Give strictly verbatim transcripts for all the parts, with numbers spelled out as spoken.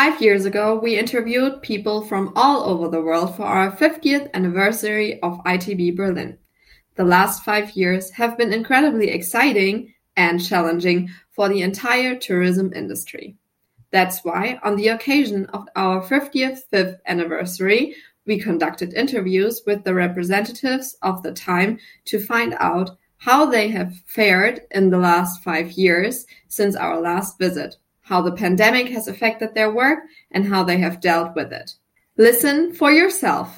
Five years ago, we interviewed people from all over the world for our fiftieth anniversary of I T B Berlin. The last five years have been incredibly exciting and challenging for the entire tourism industry. That's why, on the occasion of our fiftieth fifth anniversary, we conducted interviews with the representatives of the time to find out how they have fared in the last five years since our last visit, how the pandemic has affected their work, and how they have dealt with it. Listen for yourself.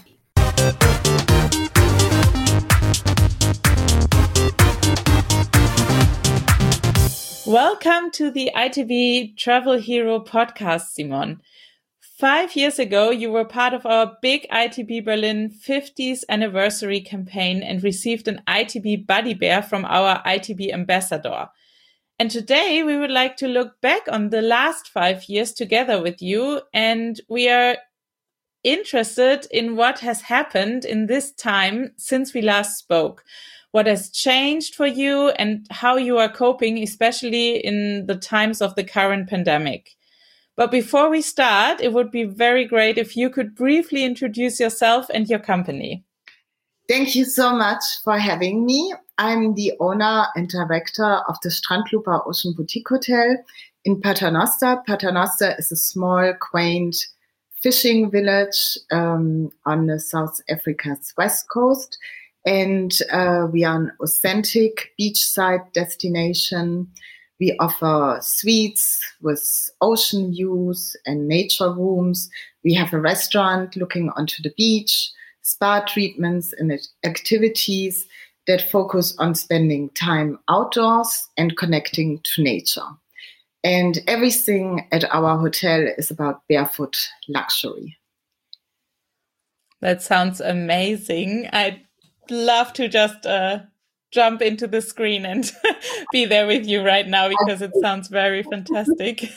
Welcome to the I T B Travel Hero podcast, Simon. Five years ago, you were part of our big I T B Berlin fiftieth anniversary campaign and received an I T B Buddy Bear from our I T B ambassador. And today we would like to look back on the last five years together with you, and we are interested in what has happened in this time since we last spoke. What has changed for you and how you are coping, especially in the times of the current pandemic. But before we start, it would be very great if you could briefly introduce yourself and your company. Thank you so much for having me. I'm the owner and director of the Strandluper Ocean Boutique Hotel in Paternoster. Paternoster is a small, quaint fishing village um, on the South Africa's west coast. And uh, we are an authentic beachside destination. We offer suites with ocean views and nature rooms. We have a restaurant looking onto the beach, spa treatments and activities that focus on spending time outdoors and connecting to nature. And everything at our hotel is about barefoot luxury. That sounds amazing. I'd love to just uh, jump into the screen and be there with you right now because it sounds very fantastic.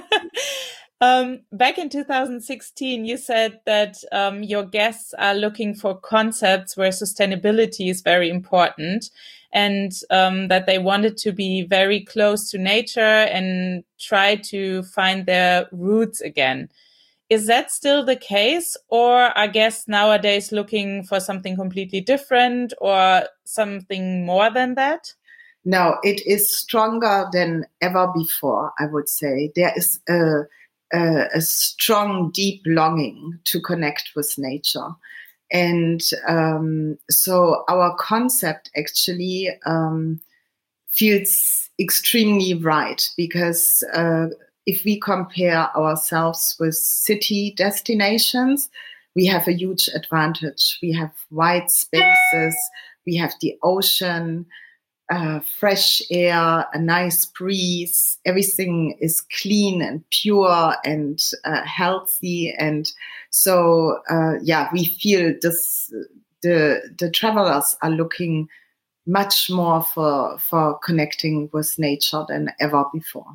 Um, back in two thousand sixteen, you said that um, your guests are looking for concepts where sustainability is very important and um, that they wanted to be very close to nature and try to find their roots again. Is that still the case, or are guests nowadays looking for something completely different or something more than that? No, it is stronger than ever before, I would say. There is a Uh, a strong, deep longing to connect with nature. And um, so our concept actually um, feels extremely right because uh, if we compare ourselves with city destinations, we have a huge advantage. We have wide spaces, we have the ocean, Uh, fresh air, a nice breeze. Everything is clean and pure and uh, healthy. And so, uh, yeah, we feel this, the, the travelers are looking much more for, for connecting with nature than ever before.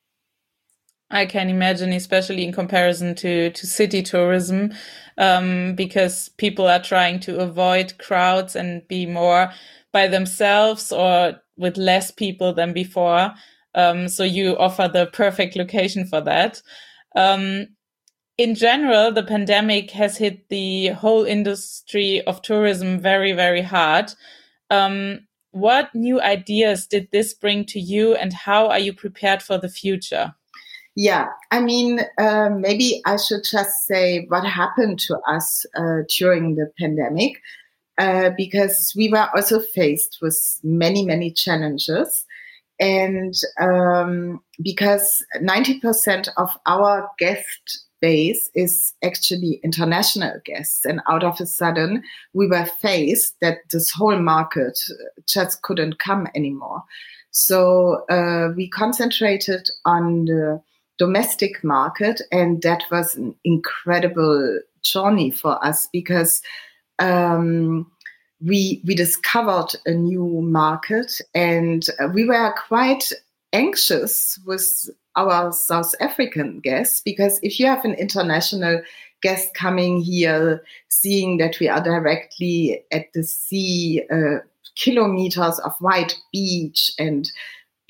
I can imagine, especially in comparison to, to city tourism, um, because people are trying to avoid crowds and be more by themselves or with less people than before. Um, so you offer the perfect location for that. Um, in general, the pandemic has hit the whole industry of tourism very, very hard. Um, what new ideas did this bring to you, and how are you prepared for the future? Yeah, I mean, uh, maybe I should just say what happened to us uh, during the pandemic. Uh, because we were also faced with many, many challenges. And um, because ninety percent of our guest base is actually international guests. And out of a sudden, we were faced that this whole market just couldn't come anymore. So uh, we concentrated on the domestic market, and that was an incredible journey for us because Um, we we discovered a new market, and uh, we were quite anxious with our South African guests because if you have an international guest coming here, seeing that we are directly at the sea, uh, kilometers of white beach and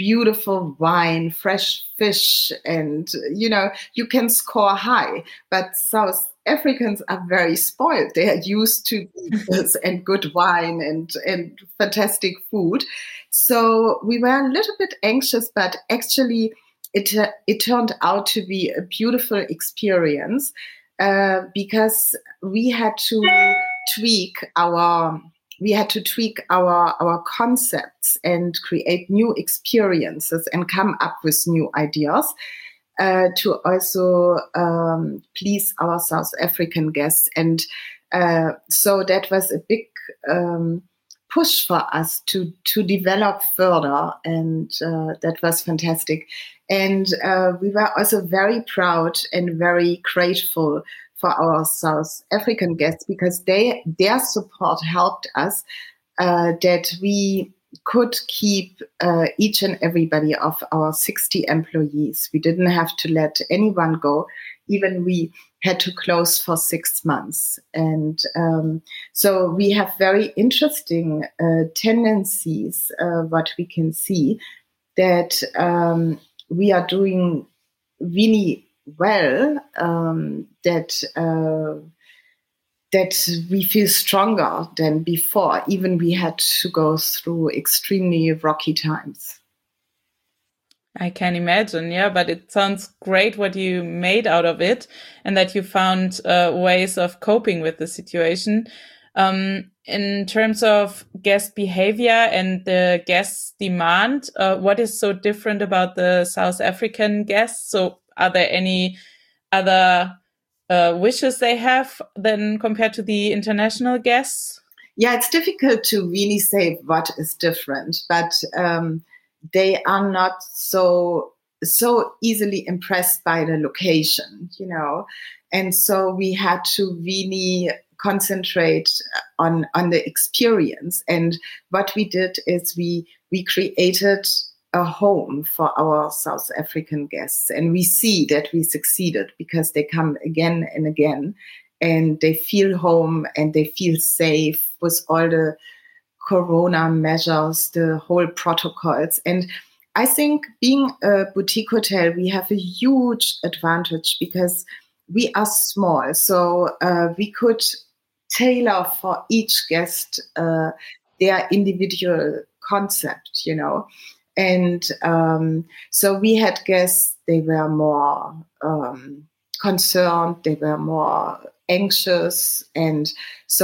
beautiful wine, fresh fish, and, you know, you can score high. But South Africans are very spoiled. They are used to beaches and good wine and, and fantastic food. So we were a little bit anxious, but actually it, uh, it turned out to be a beautiful experience uh, because we had to tweak our we had to tweak our, our concepts and create new experiences and come up with new ideas uh, to also um, please our South African guests. And uh, so that was a big um, push for us to, to develop further. And uh, that was fantastic. And uh, we were also very proud and very grateful for our South African guests because they their support helped us uh, that we could keep uh, each and everybody of our sixty employees. We didn't have to let anyone go, even we had to close for six months. And um, so we have very interesting uh, tendencies, uh, what we can see, that um, we are doing really well, um, that uh, that we feel stronger than before. Even we had to go through extremely rocky times. I can imagine, yeah, but it sounds great what you made out of it and that you found uh, ways of coping with the situation. Um, in terms of guest behavior and the guests' demand, uh, what is so different about the South African guests? So are there any other uh, wishes they have than compared to the international guests? Yeah, it's difficult to really say what is different, but um, they are not so so easily impressed by the location, you know. And so we had to really concentrate on on the experience. And what we did is we we created a home for our South African guests. And we see that we succeeded because they come again and again and they feel home and they feel safe with all the Corona measures, the whole protocols. And I think being a boutique hotel, we have a huge advantage because we are small. So uh, we could tailor for each guest uh, their individual concept, you know. And um, so we had guests, they were more um, concerned, they were more anxious. And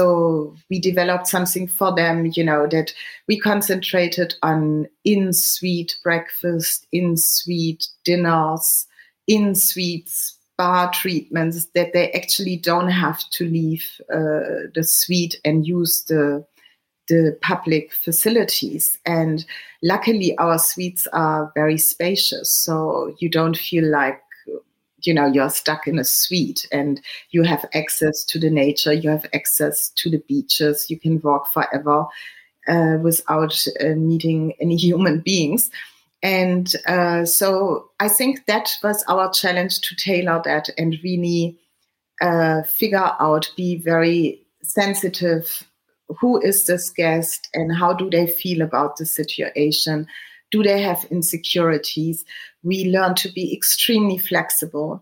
so we developed something for them, you know, that we concentrated on in-suite breakfast, in-suite dinners, in-suite spa treatments, that they actually don't have to leave uh, the suite and use the the public facilities. And luckily our suites are very spacious. So you don't feel like, you know, you're stuck in a suite, and you have access to the nature. You have access to the beaches. You can walk forever uh, without uh, meeting any human beings. And uh, so I think that was our challenge, to tailor that and really uh, figure out, be very sensitive. Who is this guest and how do they feel about the situation? Do they have insecurities? We learn to be extremely flexible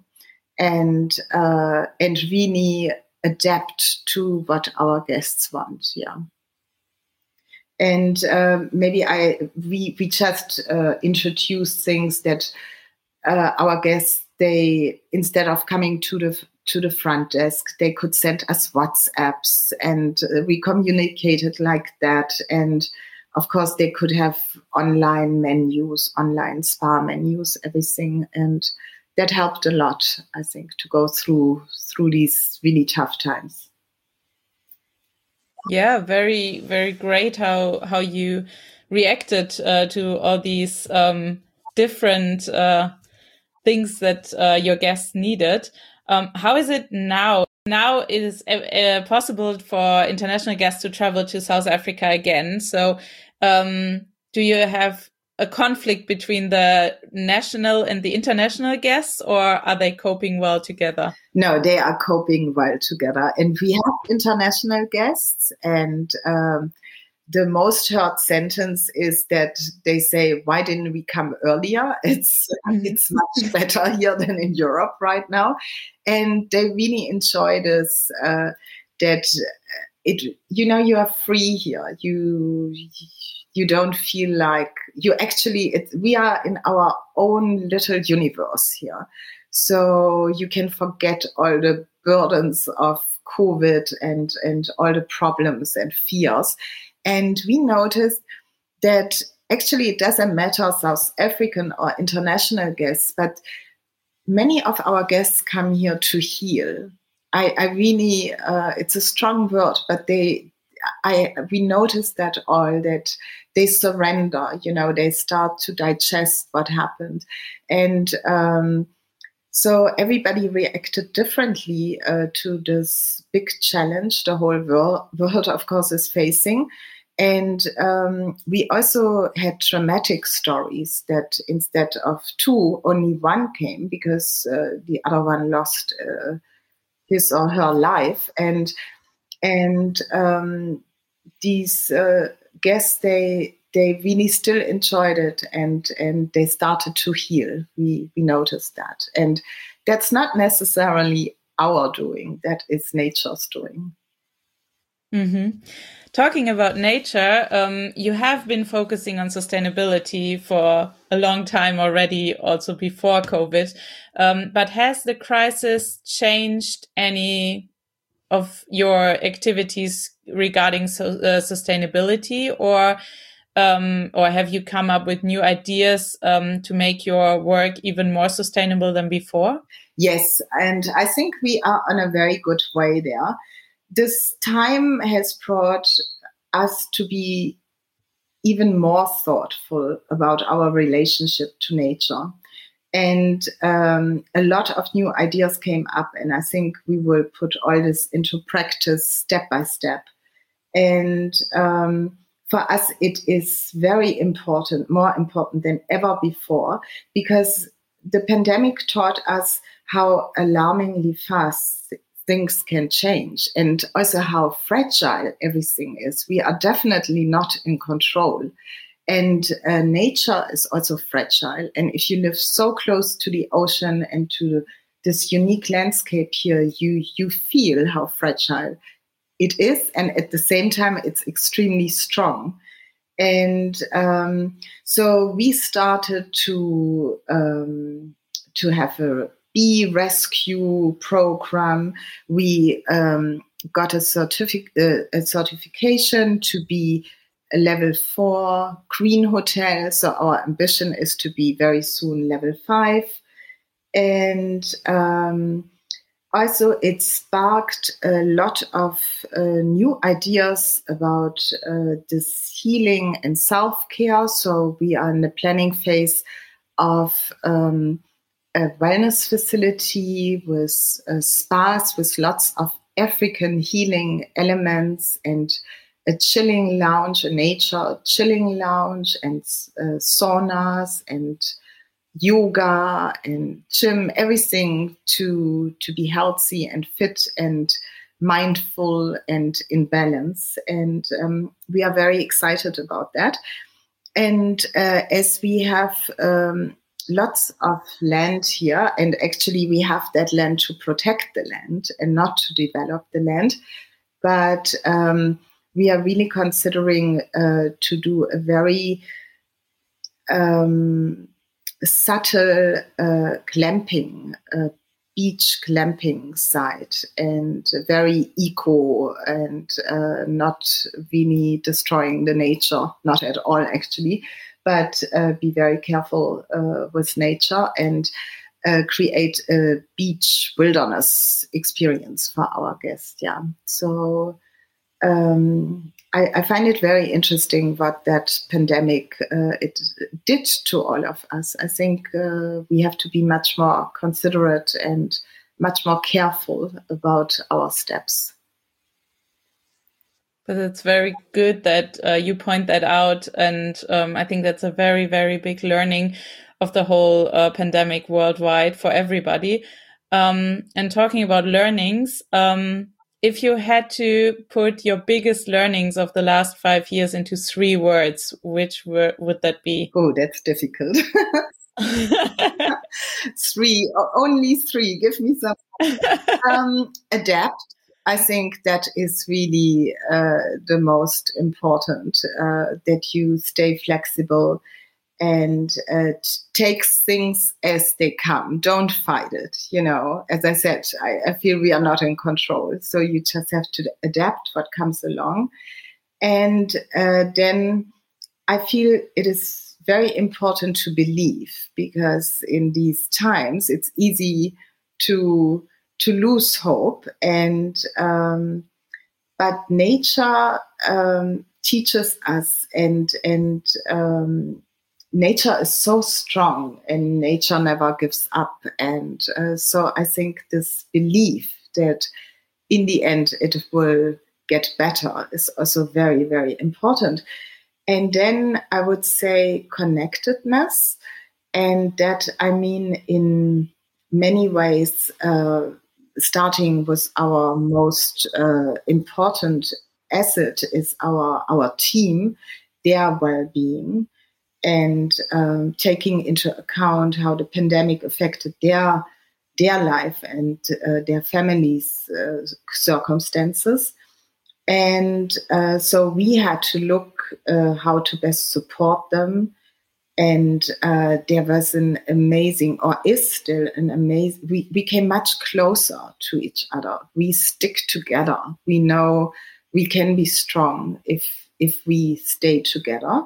and uh, and really adapt to what our guests want. Yeah. And uh, maybe I we we just uh, introduce things that uh, our guests, they, instead of coming to the to the front desk, they could send us WhatsApps, and uh, we communicated like that. And of course, they could have online menus, online spa menus, everything, and that helped a lot, I think, to go through through these really tough times. Yeah, very, very great how how you reacted uh, to all these um, different uh, things that uh, your guests needed. Um, how is it now? Now it is uh, possible for international guests to travel to South Africa again. So um, do you have a conflict between the national and the international guests, or are they coping well together? No, they are coping well together. And we have international guests, and um, the most heard sentence is that they say, why didn't we come earlier? It's, mm-hmm. it's much better here than in Europe right now. And they really enjoy this, uh, that it, you know, you are free here. You, you don't feel like you actually, it, we are in our own little universe here. So you can forget all the burdens of COVID and, and all the problems and fears. And we noticed that actually it doesn't matter South African or international guests, but many of our guests come here to heal. I, I really, uh, it's a strong word, but they, I, we noticed that all, that they surrender, you know, they start to digest what happened. And um, so everybody reacted differently uh, to this big challenge the whole world, world, of course, is facing. And um, we also had dramatic stories that instead of two, only one came because uh, the other one lost uh, his or her life. And and um, these uh, guests, they they really still enjoyed it, and and they started to heal. We we noticed that, and that's not necessarily our doing. That is nature's doing. Mm-hmm. Talking about nature, um, you have been focusing on sustainability for a long time already, also before COVID. Um, but has the crisis changed any of your activities regarding so, uh, sustainability, or um, or have you come up with new ideas um, to make your work even more sustainable than before? Yes, and I think we are on a very good way there. This time has brought us to be even more thoughtful about our relationship to nature. And um, a lot of new ideas came up, and I think we will put all this into practice step by step. And um, for us, it is very important, more important than ever before, because the pandemic taught us how alarmingly fast things can change, and also how fragile everything is. We are definitely not in control. And uh, nature is also fragile. And if you live so close to the ocean and to this unique landscape here, you, you feel how fragile it is. And at the same time, it's extremely strong. And um, so we started to um, to have a bee rescue program. We um, got a, certific- uh, a certification to be a level four green hotel. So our ambition is to be very soon level five. And um, also it sparked a lot of uh, new ideas about uh, this healing and self-care. So we are in the planning phase of um, a wellness facility with uh, spas with lots of African healing elements, and a chilling lounge, a nature chilling lounge, and uh, saunas and yoga and gym, everything to to be healthy and fit and mindful and in balance. And um, we are very excited about that. And uh, as we have um, lots of land here, and actually we have that land to protect the land and not to develop the land, but um, we are really considering uh, to do a very um, subtle uh, glamping, uh, beach glamping site, and very eco and uh, not really destroying the nature, not at all actually, but uh, be very careful uh, with nature and uh, create a beach wilderness experience for our guests. Yeah, so um, I, I find it very interesting what that pandemic uh, it did to all of us. I think uh, we have to be much more considerate and much more careful about our steps. But it's very good that uh, you point that out. And um, I think that's a very, very big learning of the whole uh, pandemic worldwide for everybody. Um, and talking about learnings, um, if you had to put your biggest learnings of the last five years into three words, which were, would that be? Oh, that's difficult. Three, only three. Give me some. um, adapt. I think that is really uh, the most important, uh, that you stay flexible and uh, t- take things as they come. Don't fight it. You know, as I said, I, I feel we are not in control. So you just have to adapt what comes along. And uh, then I feel it is very important to believe, because in these times it's easy to to lose hope. And um, but nature um, teaches us, and and um, nature is so strong, and nature never gives up. And uh, so I think this belief that in the end it will get better is also very, very important. And then I would say connectedness, and that I mean in many ways, uh, starting with our most uh, important asset is our our team, their well-being, and um, taking into account how the pandemic affected their their life and uh, their families' uh, circumstances. And uh, so we had to look uh, how to best support them. And uh, there was an amazing, or is still an amazing, we became much closer to each other. We stick together. We know we can be strong if if we stay together.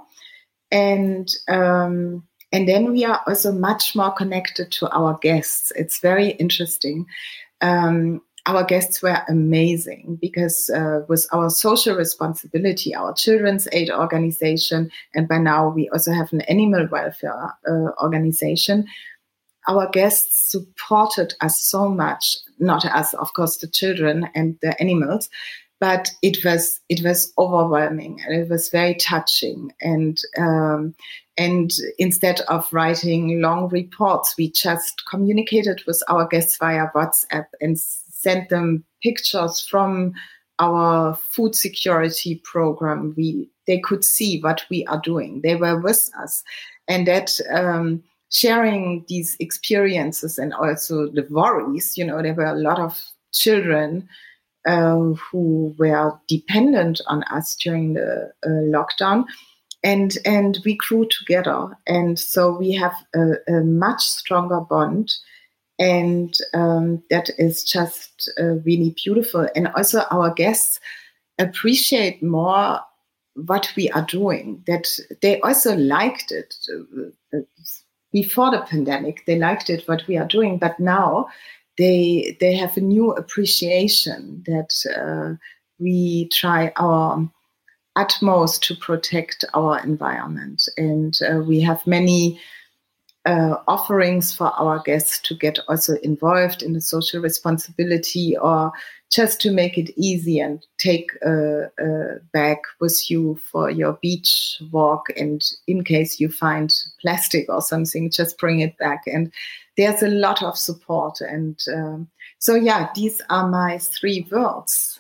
And um, and then we are also much more connected to our guests. It's very interesting. Um, Our guests were amazing, because uh, with our social responsibility, our children's aid organization, and by now we also have an animal welfare uh, organization, our guests supported us so much, not us, of course, the children and the animals, but it was it was overwhelming, and it was very touching. And um, and instead of writing long reports, we just communicated with our guests via WhatsApp and sent them pictures from our food security program. We they could see what we are doing. They were with us, and that um, sharing these experiences and also the worries. You know, there were a lot of children uh, who were dependent on us during the uh, lockdown, and and we grew together, and so we have a, a much stronger bond. And um, that is just uh, really beautiful. And also our guests appreciate more what we are doing, that they also liked it uh, before the pandemic. They liked it, what we are doing. But now they they have a new appreciation that uh, we try our utmost to protect our environment. And uh, we have many Uh, offerings for our guests to get also involved in the social responsibility, or just to make it easy and take a, a bag with you for your beach walk. And in case you find plastic or something, just bring it back. And there's a lot of support. And um, so, yeah, these are my three words.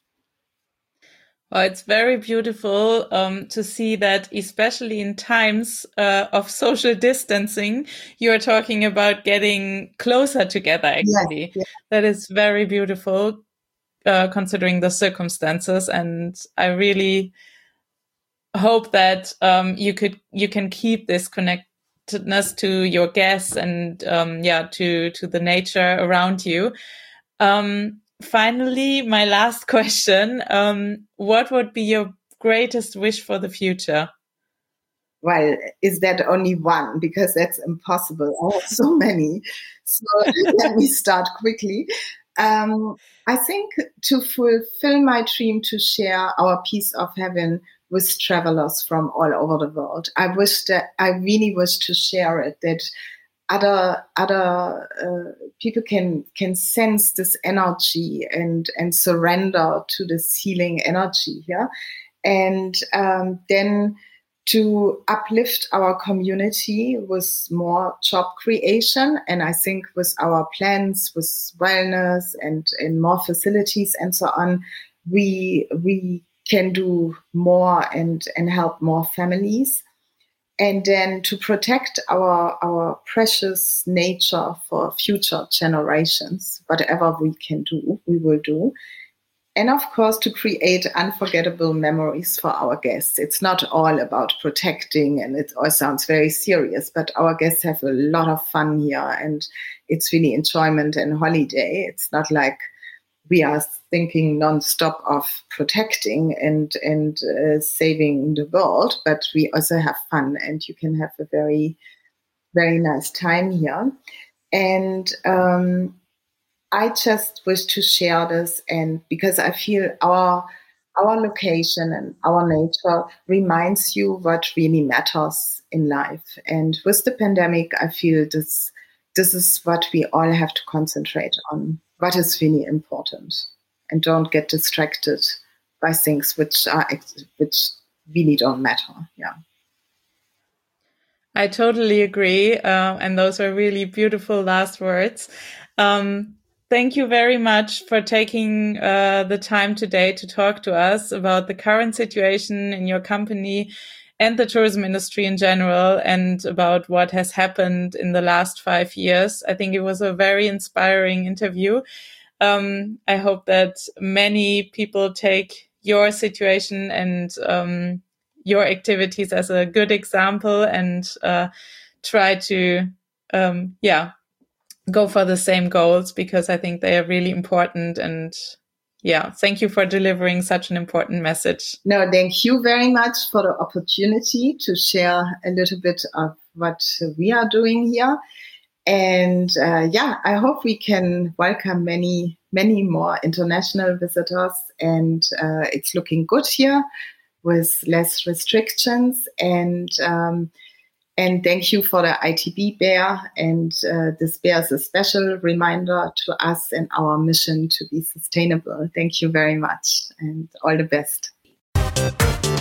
Oh, it's very beautiful um, to see that, especially in times uh, of social distancing, you're talking about getting closer together, actually. Yeah, yeah. That is very beautiful, uh, considering the circumstances. And I really hope that um, you could you can keep this connectedness to your guests and, um, yeah, to, to the nature around you. Um, Finally, my last question. Um, what would be your greatest wish for the future? Well, is that only one? Because that's impossible. I have so many. So let me start quickly. Um, I think to fulfill my dream to share our piece of heaven with travelers from all over the world. I wish that I really wish to share it, that other other uh, people can can sense this energy and and surrender to this healing energy here. And um, then to uplift our community with more job creation. And I think with our plans, with wellness and, and more facilities and so on, we we can do more and, and help more families. And then to protect our, our precious nature for future generations, whatever we can do, we will do. And of course, to create unforgettable memories for our guests. It's not all about protecting, and it all sounds very serious, but our guests have a lot of fun here, and it's really enjoyment and holiday. It's not like we are thinking nonstop of protecting and and uh, saving the world, but we also have fun, and you can have a very, very nice time here. And um, I just wish to share this, and because I feel our our location and our nature reminds you what really matters in life. And with the pandemic, I feel this this is what we all have to concentrate on. What is really important, and don't get distracted by things which are which really don't matter. Yeah, I totally agree, uh, and those are really beautiful last words. Um, thank you very much for taking uh, the time today to talk to us about the current situation in your company and the tourism industry in general, and about what has happened in the last five years. I think it was a very inspiring interview. Um, I hope that many people take your situation and um, your activities as a good example, and uh, try to, um, yeah, go for the same goals, because I think they are really important. And yeah, thank you for delivering such an important message. No, thank you very much for the opportunity to share a little bit of what we are doing here. And uh, yeah, I hope we can welcome many, many more international visitors. And uh, it's looking good here with less restrictions. And um, and thank you for the I T B Bear. And uh, this bear is a special reminder to us and our mission to be sustainable. Thank you very much, and all the best.